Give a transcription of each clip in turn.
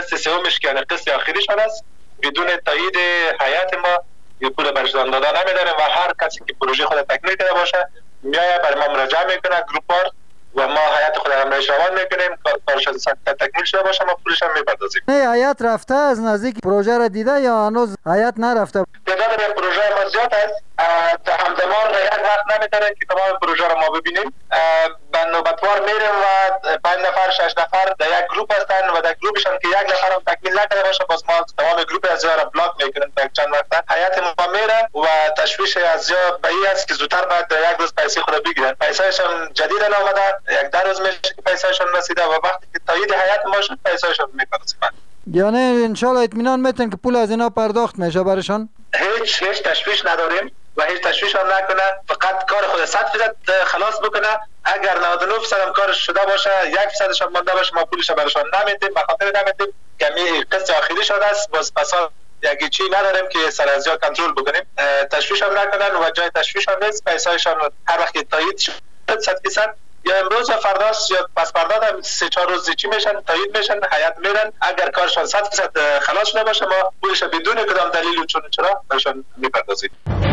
قسط سومش که قسط آخریشان است، بدون تایید هیئت ما یه پول برشان داده نمیداریم و هر کسی که پروژه خود تکمیل کرده باشه میایه برای ما مراجعه میکنه گروپوار و ما هیئت خود هم روان میکنیم، کارشان تکمیل شده باشه ما پولش هم میپردازیم. هیئت رفته از نزدیک پروژه را دیده یا هنوز هیئت نرفته؟ تعداد به پروژه ما زیاد است، همزمان هیئت وقت نمیداره که تمام پروژه را ما ببینیم. به نوبتوار میریم و 5 نفر 6 نفر در یک گروپ هستن و در گروپشان که یک نفر هم تکمیل نکرده باشه باز ما تمام گروپ از را بلاک میکنیم تا چند وقت. هیئت ما میره و تشویش از به این است که زودتر باید در یک روز پیسه خود بگیرن. پیسهشون جدید آمده، یک 2 روز میشه که پیسهشون رسیده و وقتی که تایید هیئت ما شد پیسهشون میپردازیم. یعنی ان شاء الله اطمینان میتن که پول از اینا پرداخت میشه برشان؟ هیچ تشویش نداریم و هیچ تشویش هم نکنه، فقط کار خود 100% خلاص بکنه. اگر 99% هم کارش شده باشه 1% هم مونده باشه ما پولش برشان نمیدیم، به خاطر نمیدیم که می قسط آخری شده است، باز پسا یکی چی نداریم که سر از جا کنترل بکنیم. تشویش هم نکنن و جای تشویش هم نیست. پیسه‌شان هر وقت تایید شد 100% یا امروز یا فرداست یا پس فردا هم 3-4 روز چی میشن تایید میشن، هیئت میرن. اگر کارشان 100% خلاص شده باشه ما پولش بدون کدام دلیل چرا برشان میپردازیم.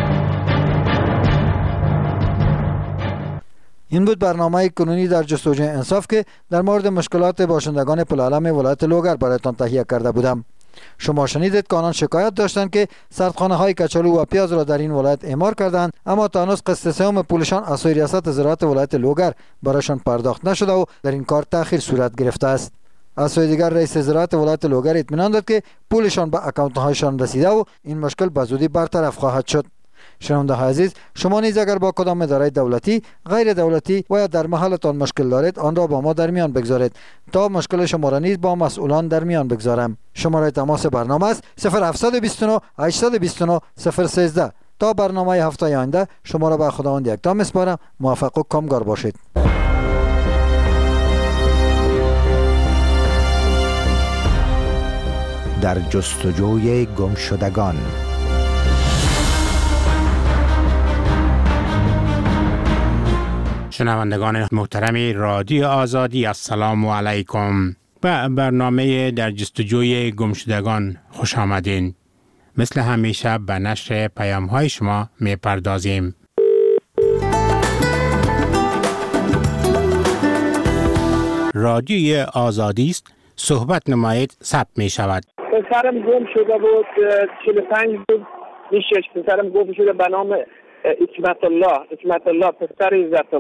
این بود برنامه کنونی در جستجوی انصاف که در مورد مشکلات باشندگان پلعلم ولایت لوگر برایتان تهیه کرده بودم. شما شنیدید که آنان شکایت داشتند که سردخانه های کچالو و پیاز را در این ولایت اعمار کردند، اما تا هنوز قسط سوم پولشان از سوی ریاست زراعت ولایت لوگر برایشان پرداخت نشده و در این کار تأخیر صورت گرفته است. از سوی دیگر رئیس زراعت ولایت لوگر اطمینان داد که پولشان به اکانت هایشان رسیده و این مشکل به زودی برطرف خواهد شد. شنونده های عزیز، شما نیز اگر با کدام اداره دولتی، غیر دولتی و یا در محلتان مشکل دارید آن را با ما در میان بگذارید تا مشکل شما را نیز با مسئولان در میان بگذارم. شماره تماس برنامه است 0729 829 013. تا برنامه هفته آینده شما را به خداوند یکتا میسپارم. موفق و کامگار باشید. در جستجوی گمشدگان. شنوندگان محترم رادیو آزادی، السلام علیکم. به برنامه در جستجوی گمشدگان خوش آمدین. مثل همیشه به نشر پیام های شما می پردازیم. رادیو آزادی است، صحبت نمایید ثبت می شود. پسرم گم شده بود، 45 بود میشش. پسرم گم شده به نام حکمت الله پسر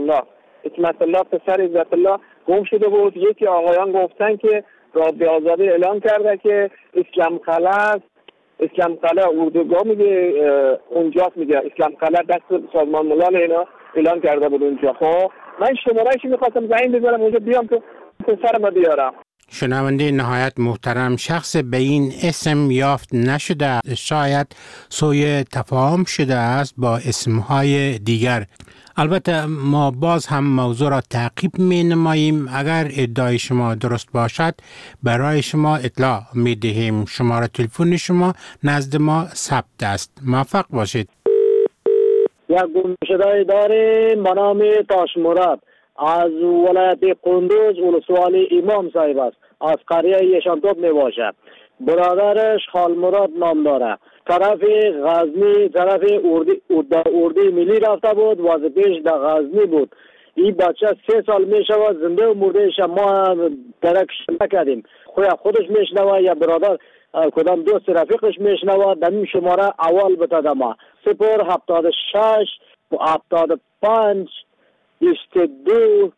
عزت الله گم شده بود. یکی آقایان گفتن که رادیو آزادی اعلان کرده که اسلام قلعه اردوگاه میگه اونجاست، میگه اسلام قلعه دست سازمان ملل اینا اعلان کرده بود اونجا. خب من شماره‌اش می‌خواستم زنگ بزنم اونجا بیام که پسرم بیارم. شنونده نهایت محترم، شخص به این اسم یافت نشده، شاید سوء تفاهم شده است با اسمهای دیگر. البته ما باز هم موضوع را تعقیب می نماییم. اگر ادعای شما درست باشد برای شما اطلاع می دهیم. شماره تلفن شما نزد ما ثبت است. موفق باشید. یک گمشده داریم به نام تاش مراد از ولایت قندوز ولسوالی امام صاحب است، از قریه یشانتوب می باشد. برادرش خال مراد نام داره، طرف غزنی، طرف اردی ملی رفته بود، وظیفه‌اش در غزنی بود. این بچه 3 سال می شود زنده و مردهش ما درکش نکردیم. خودش میشنوه یا برادر کدام دوست رفیقش میشنوه. در این شماره اول بتاده ما 076 75 22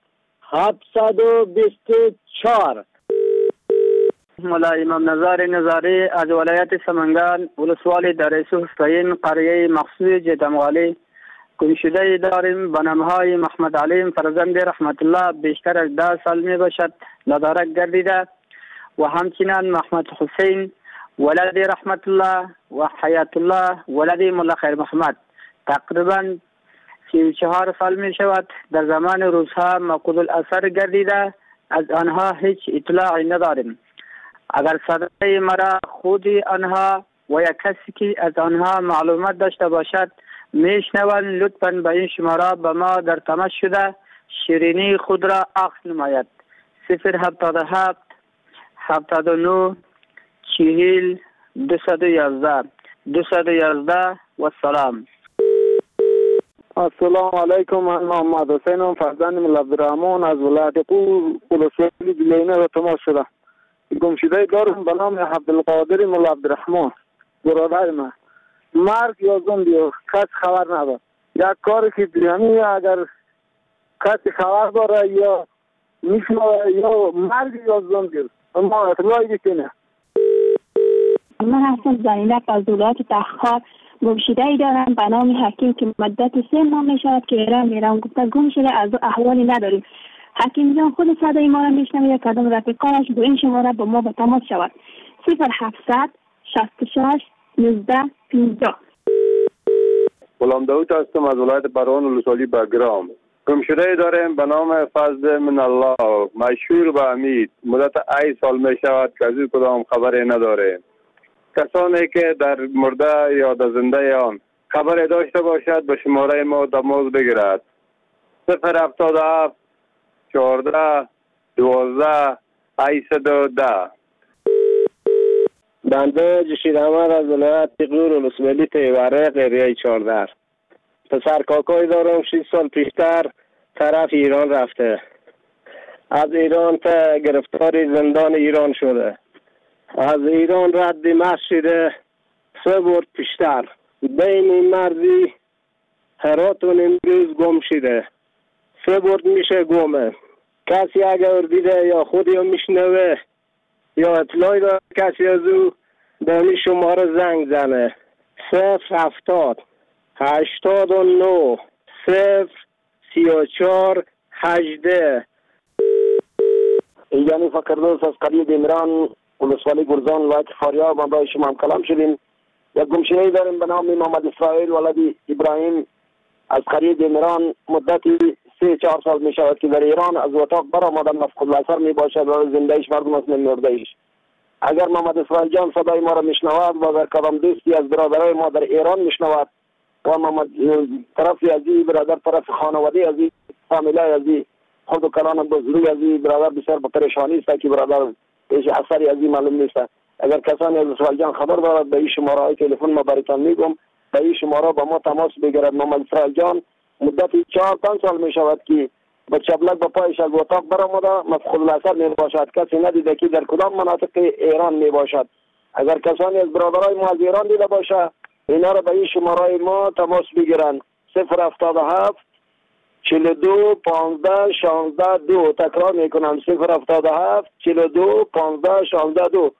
724. مولا امام نظار نظاری از ولایت سمنگان ولسوالی در حسین قریه مخصوص جدمغالی گمشده داریم به نامهای محمد علیم فرزند رحمت الله بیشتر از 10 سال می باشد ندارک گردیده و همچنین محمد حسین ولد رحمت الله و حیات الله ولد مولا خیر محمد تقریبا 34 سال می شود. در زمان روزها مفقود الاثر گردیده، از آنها هیچ اطلاعی نداریم. اگر صدای مرا خود آنها و یا کسی که از آنها معلومات داشته باشد میشنوند، لطفاً به این شماره به ما در تماس شده شیرینی خود را عکس نماید. 077 79 40 211 و سلام. السلام علیکم. من محمد حسینم، فرزند مولا عبدالرحمن از ولایت قور ولسوالی جلینه را تماس شده. گمشده دارم به نام عبدالقادر مولا عبدالرحمن، برادر من. مرگ یا زندگی کس خبر نداره. یک کاری که یعنی اگر کسی خبر داره یا میشنوه یا مرگ یا زندگی اما اطلاعی بکنه. من هستم زنینک از ولایت تخار. گمشده ای دارم به نام حکیم که مدت 3 ماه می شود که ایران میرم. گفته گم شده، از احوالی نداریم. حکیم جان خود صدای ما را میشنوه، یک کدام رفیقانش به این شماره با ما به تماس شود. 0700 66 19 50. غلام داود هستم از ولایت بروان ولسوالی بگرام. گمشده داریم به نام فضل من الله، مشهور به امید. مدت 8 سال می شود که از این کدام خبری نداریم. کسانی که در مرده یا در زنده آن خبری داشته باشد به شماره ما تماس بگیرد. 077 14 12 810. بنده جشید احمد از ولایت قور ولسوالی تیوره قریه 14. پسر کاکایی دارم 6 سال پیشتر طرف ایران رفته. از ایران تا گرفتاری زندان ایران شده. از ایران رد دمشق شده 3 برد پیشتر. بین مرزی هرات و امروز گم شده. 3 برد میشه گمه. کسی اگر دیده یا خودی رو میشنوه یا اطلاعی داره کسی از او به می شماره زنگ زنه. 070 89 034 18. یعنی فکردوس از قریه دیمران ولسوالی گرزان ولایت فاریاب ما با شما هم کلام شدیم. یک گمشده داریم به نام محمد اسرائیل ولد ابراهیم از قریه دیمران. مدتی 3-4 سال می شود که در ایران از اتاق برآمده، مفقود البصر می باشد و زندهش مردم است مردهش. اگر محمد اسرائیل جان صدای ما را میشنود و اگر کدام دوستی از برادرای ما در ایران میشنود و محمد طرف ازی برادر طرف خانواده ازی فامیلای ازی خود و کلان بزرگ ازی برادر بسیار با پریشانی است که برادر هیچ اثری ازی معلوم نیست. اگر کسانی از اسرائیل جان خبر دارد به این شماره های تلفن ما براتون میگم، به این شماره با ما تماس بگیرد. محمد اسرائیل جان مدتی 4-5 سال می شود که با چبلک با پایش از اتاق برآمده، مفقود البصر می باشد. کسی ندیده که در کدام مناطق ایران می باشد. اگر کسانی از برادرای ما از ایران دیده باشه اینا را به این شماره ما تماس بگیرن. 077 42 15 16 2. تکرار میکنم 077 42 15 16 2.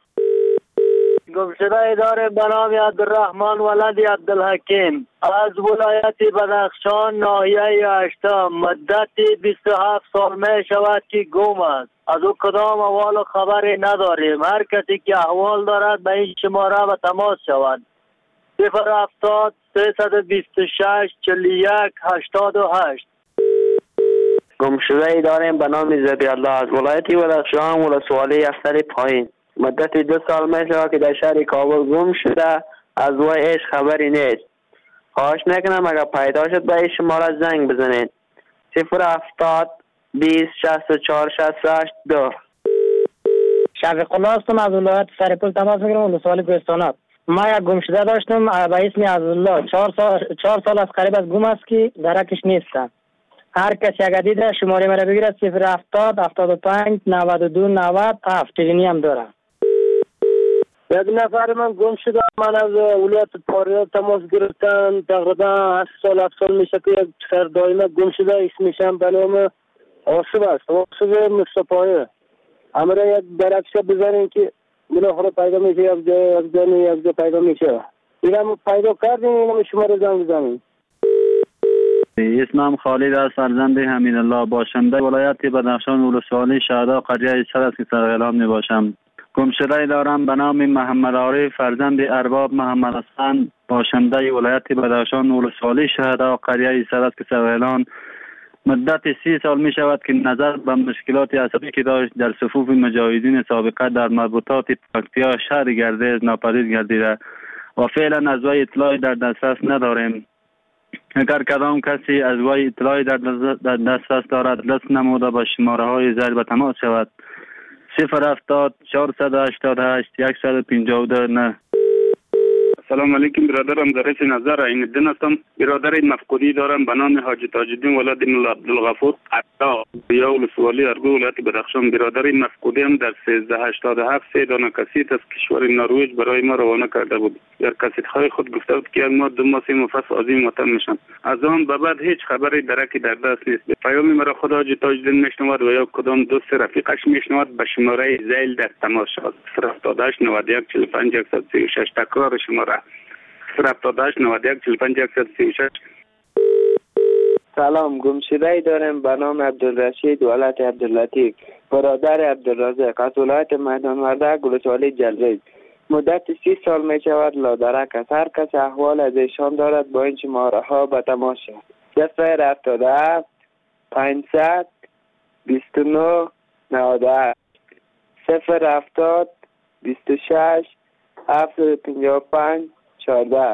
گمشده داره به نام عبدالرحمن ولد عبدالحکیم از ولایت بدخشان ناحیه 8. مدت 27 سال می شود که گم است. از او کدام احوال و خبری نداریم. هر کسی که احوال دارد به این شماره به تماس شود. 070 326 41 88. گمشده داریم به نام زبی الله از ولایت بدخشان ولسوالی افتر پایین. مدت 2 سال می شود که در شهر کابل گم شده. از وی هیچ خبری نیست. خواهش میکنم اگر پیدا شد به این شماره زنگ بزنید. 070 20 64 68 2. شفیق الله هستم از ولایت سرپل تماس میگیرم ولسوالی کوهستانات. ما یک گمشده داشتم به اسم عزالله 4 سال از قریب از گم است که درکش نیستم. هر کسی اگر دیده شماره مرا بگیرد 070 75 92 90 7. تلفنی هم دارم. یک نفر من گم شده. من از ولایت فاریاب تماس گرفتم. تقریبا 7 سال میشه که یک سر دائمه گم شده. اسمش هم به نام آصف است. آصف مصطفی. امره یک درکشه بزنین که بالاخره پیدا میشه. یک جا پیدا میشه. اینم پیدا کردیم. اینم شما رو زنگ بزنیم. اسمم خالد است، فرزند حمید الله، باشنده ولایت بدخشان ولسوالی شهدا قریه سر است که سرغلام می باشم. گمشده دارم به نام محمد عارف، فرزند ارباب محمد حسن، باشنده ولایت بدخشان ولسوالی شهدا قریه سر است که سرغلام. مدت 30 سال می شود که نظر به مشکلات عصبی که داشت در صفوف مجاهدین سابقه در مربوطات پکتیا شهر گردیز ناپدید گردیده و فعلا از وی اطلاعی در دسترس نداریم. اگر کدام کسی از وی اطلاعی در دسترس دارد لطف نموده با شماره های زیر به تماس شود. 070 488 152. سلام علیکم برادرم، ظریف نظر عین الدین هستم. برادر مفقودی دارم به نام حاجی تاج الدین ولد مولا عبدالغفور عطا یا ولسوالی ارگو ولایت بدخشان. برادر مفقودی هم در 1387 3 دانه کاسیت از کشور نروژ برای ما روانه کرده بود. در کاسیت های خود گفته بود که ما 2 ماه 3 ماه پس عظیم وطن میشم. از آن به بعد هیچ خبری درکی در دست نیست. پیام مرا خود حاجی تاج الدین میشنود و یا کدام دوست رفیقش میشنود به شماره زیل در تماس شود. 078 91 45 136. تکرار شماره 078 91 45 136. سلام، گمشده‌ای دارم به نام عبدالرشید ولد عبداللطیف، برادر عبدالرزاق از ولایت میدان وردک ولسوالی جلریز. مدت 30 سال می شود لادرک است. هر کس احوال از ایشان دارد با این شماره ها به تماس شود. 077 500 29 98 070 26 755 14.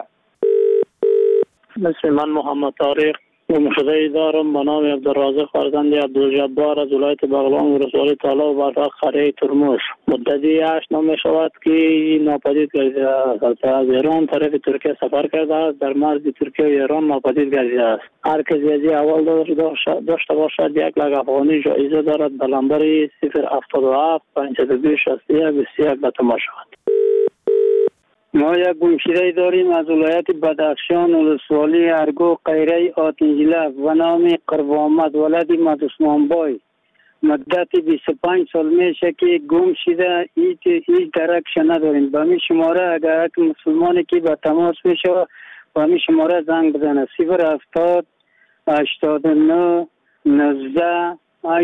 مثل من محمد طارق گمشده‌ای دارم به نام عبدالرازق فرزند عبدالجبار از ولایت بغلان ولسوالی تالا و برفق قریه ترموش. مدتی 8 ماه می شود که ناپدید گردیده است. از ایران طرف ترکیه سفر کرده است. در مرز ترکیه و ایران ناپدید گردیده است. هر کسی از اول داشته باشد 1 لک افغانی جایزه دارد. به نمبر 077 502 61 21 به تماس شود. ما یک گمشده‌ای داریم از ولایت بدخشان ولسوالی ارگو قیره آتنجله و نام قربامد ولد مدوسمان بای. مدت 25 سال میشه که گم شده، هیچ درکش نداریم. به می شماره اگر یک مسلمانی که به تماس میشه به می شماره زنگ بزنه. 070 89 19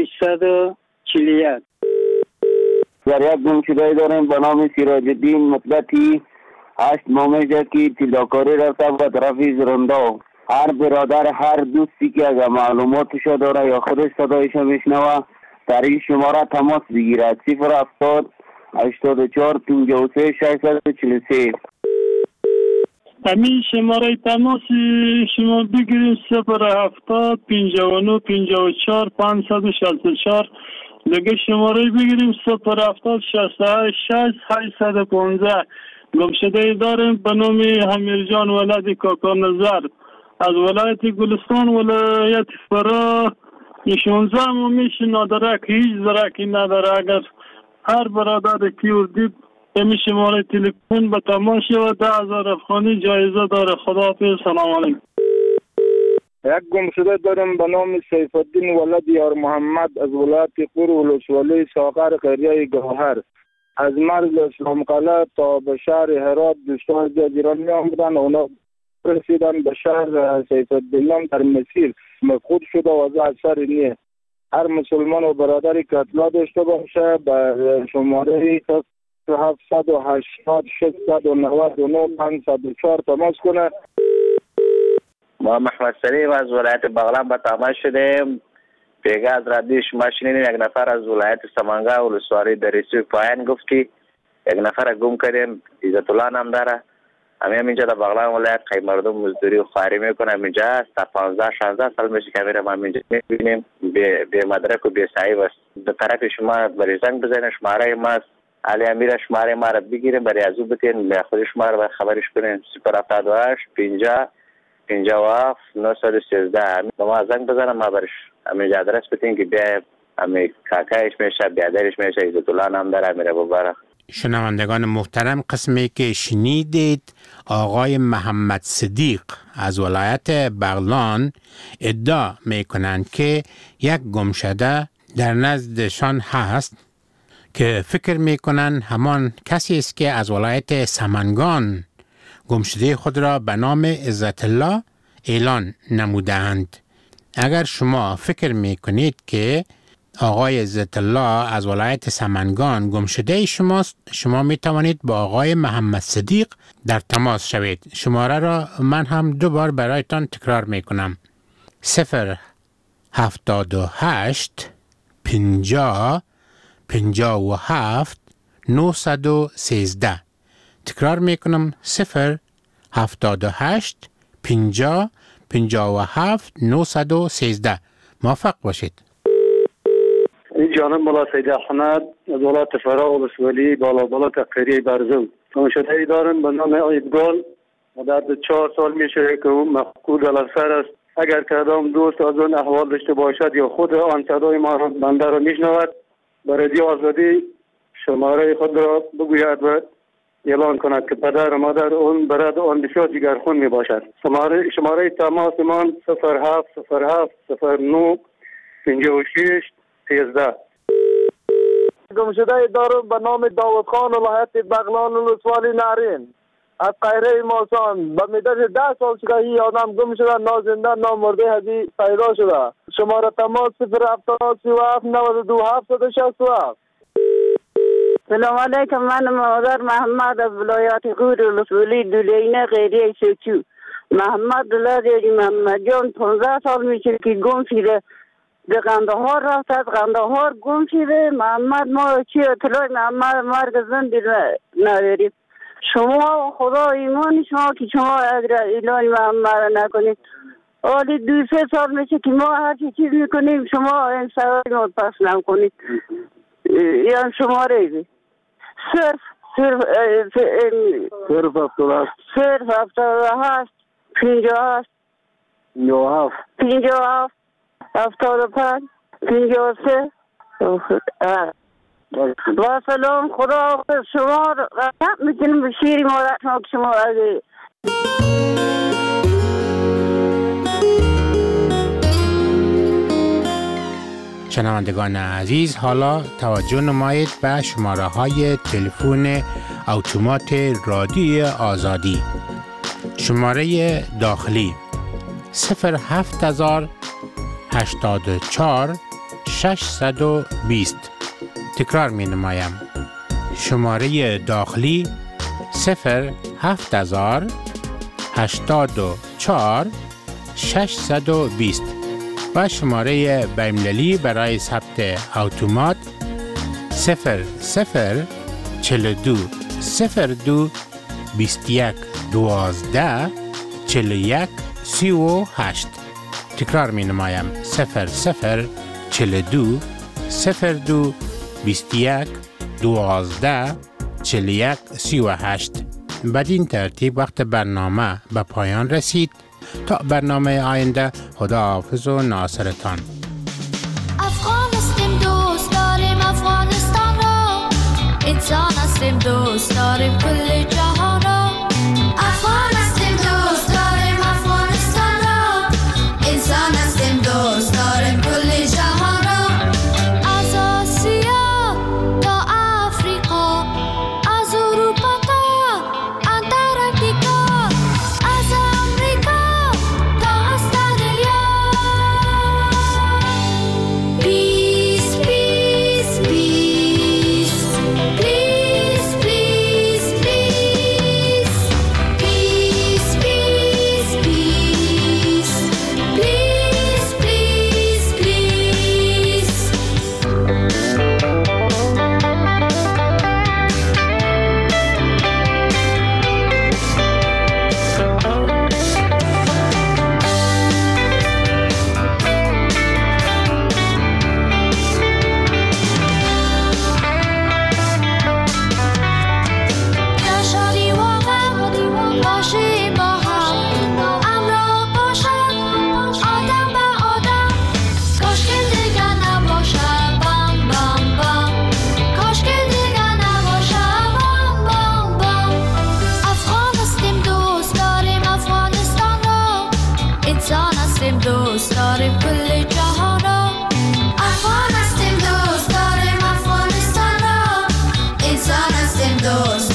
841. در یک گمشده‌ای داریم به نام سراج الدین، مدتی 8 ماه میشه که طلاکاری رفته به طرف زرنده. هر برادر هر دوستی که اگر معلوماتش داره یا خودش صدایش میشنوه در این شماره تماس بگیرد. 070 84 53 643. همین شماره تماس شما بگیریم 070 59 54 564. دیگه شماره بگیریم 070 68 815. گمشده‌ای داریم به نام امیرجان ولد کاکا نظر از ولایت گلستان ولایت فرا. 16 ماه میشه نادرک، هیچ درکی نداره. اگر هر برادر کیور دید همین شماره تلفن به تماس شود. 10,000 افغانی جایزه داره. خداحافظ. سلام علیکم. یک گمشده دارم به نام سیف الدین ولد یار محمد از ولایت قور ولسوالی ساغر قریه گوهر. از مرز اسلام قلعه تا به شهر هرات دوستان جزیران می آمدن. اونا رسیدن به شهر سیف الدین در مسیر مفقود شده و از اثر نیه. هر مسلمان و برادری که اطلاع داشته باشه به شماره 780 699 504 تماس کنه. ما محمد سلیم از ولایت بغلان به تماس شدیم. پیگه از رادیو شما شنیدیم یک نفر از ولایت سمنگا ولسوالی دریسوی پایان گفت که یک نفر گم کردیم. عزت الله نام داره. همینجا در بغلان ولایت خیلی مردم مزدوری و خواری میکنه. همینجا تا 15-16 سال میشه که میرم همینجا میبینیم به مدرک و به صحیح است. به طرف شما برای زنگ بزنید، شماره ما علی امیر شماره ما را بگیریم برای ازو بتین به خود شما را خبرش کنین. 078 50 57 913. ما زنگ بزنم ما برش همینجا آدرس بتین که بیا همین کاکایش میشه، بیادرش میشه. عزت الله نام داره. امیر مبارک. شنوندگان محترم، قسمی که شنیدید آقای محمد صدیق از ولایت بغلان ادعا میکنند که یک گمشده در نزدشان هست که فکر میکنند همان کسی است که از ولایت سمنگان گمشده خود را به نام عزت الله اعلان نمودند. اگر شما فکر میکنید که آقای عزت الله از ولایت سمنگان گمشده شماست، شما می توانید با آقای محمد صدیق در تماس شوید. شماره را من هم 2 بار برایتان تکرار می کنم. 078 50 57 913. تکرار می کنم. 078 50 57 913. موفق باشید. این جانب مولا سید احمد از ولایت فرا ولسوالی بالا قریه برزو گمشده دارن به نام ایدگال. مدت 4 سال میشه که اون مفقود الاثر است. اگر کدام دوست از اون احوال داشته باشد یا خود آن صدای ما را بنده را میشنود، به رادیو آزادی شماره خود را بگوید و اعلان کند که پدر و مادر اون برای آن بسیار جگرخون می باشد. شماره تماس من 070709 56 13. گمشده دارم به نام داود خان ولایت بغلان ولسوالی نارین از قیره ماسان. به مدت 10 سال شده این آدم گم شده، نازنده نامرده هدی پیدا شده. شماره تماس 0703792 سلام علیکم. من مادر محمد از ولایت غور ولسوالی دولینه قیره سوچو. محمد دلاری محمد جان 15 سال میشه که گم شده. به قندهار رفت، از قندهار گم شده. محمد ما چی اطلاع محمد مرگ زندی نداریم. شما خدا ایمان شما که شما اعلان محمد نکنید. حالی 2-3 سال میشه که ما هر چیز میکنیم شما این سوال ما پس نکنید. یعنی شماره بی صرف 78 58 75 53 با سلام. خدا شما رحمت میکنیم به شیر مادر شما اگه شنوندگان عزیز، حالا توجه نمایید به شماره های تلفن اتومات رادیوی آزادی. شماره داخلی 07084 620. تکرار می نمایم. شماره داخلی 07084 620 و شماره بین‌المللی برای ثبت اتومات 0042 02 21 12 41 38. تکرار می نمایم 0042 02 21 12 41 38. بدین ترتیب وقت برنامه به پایان رسید. تا برنامه آینده، خداحافظ و ناصرتان. افغانستان دوست داریم افغانستان را، انسان هستیم دوست داریم کل جهان را. افغانستان دوست داریم افغانستان را، انسان هستیم دوست داریم کل جهان را. از آسیا تا افریقا، از اروپا تا انتارکتیکا، از امریکا تا استرالیا. Peace, peace, peace. Peace, peace, peace. Peace, peace, peace. Peace, peace, peace. در شادی و غم باشیم با هم، همراه باشد آدم به آدم. کاش که دیگر نباشد بام بام بام، کاش که دیگر نباشد بام بام بام. افغان هستیم دوست داریم افغانستان را، انسان هستیم دوست داریم کل جهان را. افغان هستیم دوست داریم افغانستان را، انسان هستیم دوست